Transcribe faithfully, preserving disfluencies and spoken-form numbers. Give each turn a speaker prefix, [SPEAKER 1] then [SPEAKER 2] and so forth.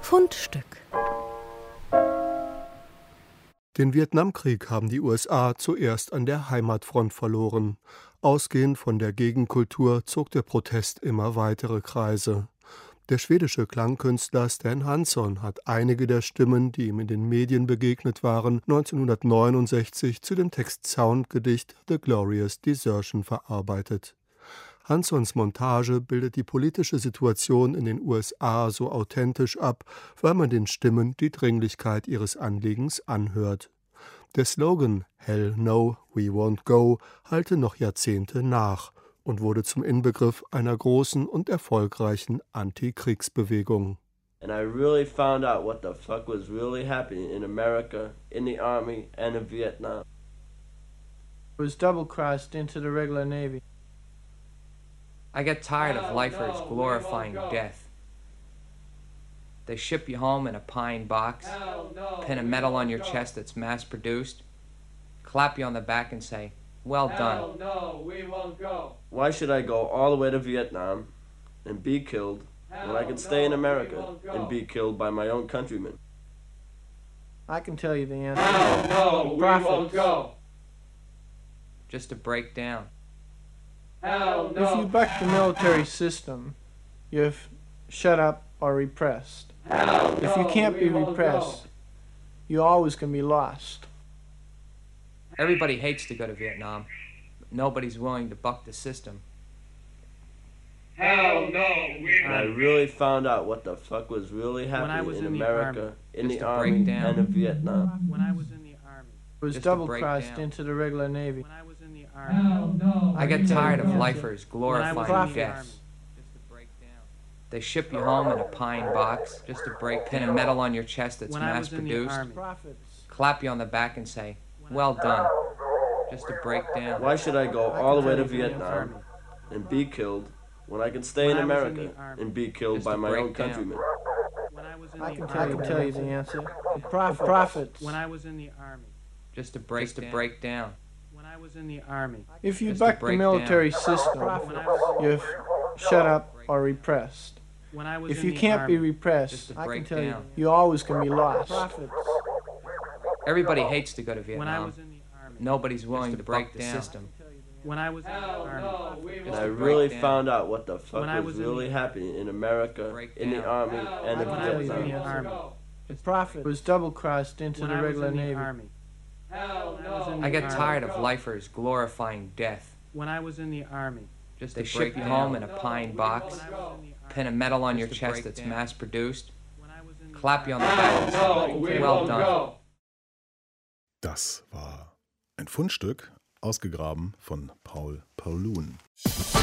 [SPEAKER 1] Fundstück.
[SPEAKER 2] Den Vietnamkrieg haben die U S A zuerst an der Heimatfront verloren. Ausgehend von der Gegenkultur zog der Protest immer weitere Kreise. Der schwedische Klangkünstler Stan Hansson hat einige der Stimmen, die ihm in den Medien begegnet waren, neunzehnhundertneunundsechzig zu dem Text-Sound-Gedicht The Glorious Desertion verarbeitet. Hanssons Montage bildet die politische Situation in den U S A so authentisch ab, weil man den Stimmen die Dringlichkeit ihres Anliegens anhört. Der Slogan "Hell no, we won't go" hallte noch Jahrzehnte nach und wurde zum Inbegriff einer großen und erfolgreichen Antikriegsbewegung.
[SPEAKER 3] And I really found out what the fuck was really happening in America, in the Army, and in Vietnam.
[SPEAKER 4] I was double-crossed into the regular Navy.
[SPEAKER 5] I get tired of lifers glorifying death. They ship you home in a pine box, pin a medal on your chest that's mass-produced, clap you on the back and say, "Well done."
[SPEAKER 3] No, we won't go. Why should I go all the way to Vietnam and be killed when I could stay in America and be killed by my own countrymen?
[SPEAKER 4] I can tell you the answer.
[SPEAKER 3] Hell no, we won't go.
[SPEAKER 5] Just to break down.
[SPEAKER 3] Hell no.
[SPEAKER 4] If you buck the military system, you're shut up or repressed.
[SPEAKER 3] Hell no,
[SPEAKER 4] if you can't be
[SPEAKER 3] we won't
[SPEAKER 4] repressed,
[SPEAKER 3] go.
[SPEAKER 4] you always can be lost.
[SPEAKER 5] Everybody hates to go to Vietnam, but nobody's willing to buck the system.
[SPEAKER 3] Hell no, we And I really found out what the fuck was really happening
[SPEAKER 6] was
[SPEAKER 3] in,
[SPEAKER 6] in the
[SPEAKER 3] America,
[SPEAKER 6] Army.
[SPEAKER 3] in
[SPEAKER 5] Just
[SPEAKER 3] the
[SPEAKER 5] to
[SPEAKER 3] Army,
[SPEAKER 5] break down.
[SPEAKER 3] and in Vietnam.
[SPEAKER 6] When I was in the Army.
[SPEAKER 4] I was
[SPEAKER 5] Just to break
[SPEAKER 4] double-crossed
[SPEAKER 5] down.
[SPEAKER 4] into the regular Navy.
[SPEAKER 6] When I was in the Army.
[SPEAKER 3] no.
[SPEAKER 5] I get
[SPEAKER 4] can tell
[SPEAKER 5] tired
[SPEAKER 4] you
[SPEAKER 5] of
[SPEAKER 4] the answer.
[SPEAKER 5] lifers
[SPEAKER 6] When I was
[SPEAKER 5] glorifying
[SPEAKER 6] in the
[SPEAKER 5] death.
[SPEAKER 6] Army.
[SPEAKER 5] Just to break down. They ship you home in a pine box, just to break pin a medal on your chest that's
[SPEAKER 6] When I was in the
[SPEAKER 5] mass-produced,
[SPEAKER 6] Army.
[SPEAKER 4] Prophets.
[SPEAKER 5] clap you on the back and say, "Well done." Just to break down.
[SPEAKER 3] Why should I go
[SPEAKER 4] I
[SPEAKER 3] all
[SPEAKER 4] can
[SPEAKER 3] the way
[SPEAKER 4] tell
[SPEAKER 3] to
[SPEAKER 4] you the
[SPEAKER 3] Vietnam
[SPEAKER 4] Army.
[SPEAKER 3] and be killed when I could stay
[SPEAKER 6] When
[SPEAKER 3] in
[SPEAKER 6] I was in
[SPEAKER 3] America
[SPEAKER 6] the Army.
[SPEAKER 3] and be killed
[SPEAKER 5] Just
[SPEAKER 3] by
[SPEAKER 5] to
[SPEAKER 3] my
[SPEAKER 5] break
[SPEAKER 3] own
[SPEAKER 5] down.
[SPEAKER 3] countrymen?
[SPEAKER 6] When I was in
[SPEAKER 4] I
[SPEAKER 6] the
[SPEAKER 4] can
[SPEAKER 6] Army.
[SPEAKER 4] tell, I can tell you the answer. The prophet, prophets.
[SPEAKER 6] When I was in the Army.
[SPEAKER 5] Just to break, just to break down.
[SPEAKER 6] When I was in the Army.
[SPEAKER 4] If you
[SPEAKER 5] Just to
[SPEAKER 4] buck the
[SPEAKER 5] break
[SPEAKER 4] military
[SPEAKER 5] down.
[SPEAKER 4] system,
[SPEAKER 6] When I was,
[SPEAKER 4] you're shut up or repressed.
[SPEAKER 6] when I was
[SPEAKER 4] If
[SPEAKER 6] in
[SPEAKER 4] you
[SPEAKER 6] the
[SPEAKER 4] can't
[SPEAKER 6] Army.
[SPEAKER 4] be repressed,
[SPEAKER 5] Just to
[SPEAKER 4] I can
[SPEAKER 5] break
[SPEAKER 4] tell you,
[SPEAKER 5] down.
[SPEAKER 4] you always can be lost. Prophets.
[SPEAKER 5] Everybody hates to go to
[SPEAKER 6] When I
[SPEAKER 5] Vietnam.
[SPEAKER 6] was in the Army.
[SPEAKER 5] Nobody's willing to to break buck the down. system.
[SPEAKER 6] When I was in the Army.
[SPEAKER 3] And
[SPEAKER 5] Just
[SPEAKER 3] I
[SPEAKER 5] to
[SPEAKER 3] really
[SPEAKER 5] break down.
[SPEAKER 3] found out what the fuck
[SPEAKER 6] When I
[SPEAKER 3] was,
[SPEAKER 6] was in
[SPEAKER 3] really
[SPEAKER 6] the-
[SPEAKER 3] happening in America,
[SPEAKER 5] Break
[SPEAKER 3] in the
[SPEAKER 5] down.
[SPEAKER 3] Army, and in
[SPEAKER 6] When I was in the
[SPEAKER 3] Vietnam.
[SPEAKER 6] Army.
[SPEAKER 4] The prophet was double-crossed into
[SPEAKER 6] When
[SPEAKER 4] the
[SPEAKER 6] I was
[SPEAKER 4] regular
[SPEAKER 6] in the
[SPEAKER 4] Navy.
[SPEAKER 6] Army.
[SPEAKER 3] Hell
[SPEAKER 6] When I was in
[SPEAKER 5] I
[SPEAKER 6] the
[SPEAKER 5] get
[SPEAKER 6] Army.
[SPEAKER 5] tired of lifers glorifying death.
[SPEAKER 6] When I was in the Army.
[SPEAKER 5] Just they ship you home in a pine box,
[SPEAKER 6] When I was in the Army.
[SPEAKER 5] pin a medal on your Just to chest break that's down. mass-produced,
[SPEAKER 6] When I was in the
[SPEAKER 5] clap you on the
[SPEAKER 6] Army.
[SPEAKER 5] back and say, "Well done."
[SPEAKER 7] Das war ein Fundstück, ausgegraben von Paul Paulun.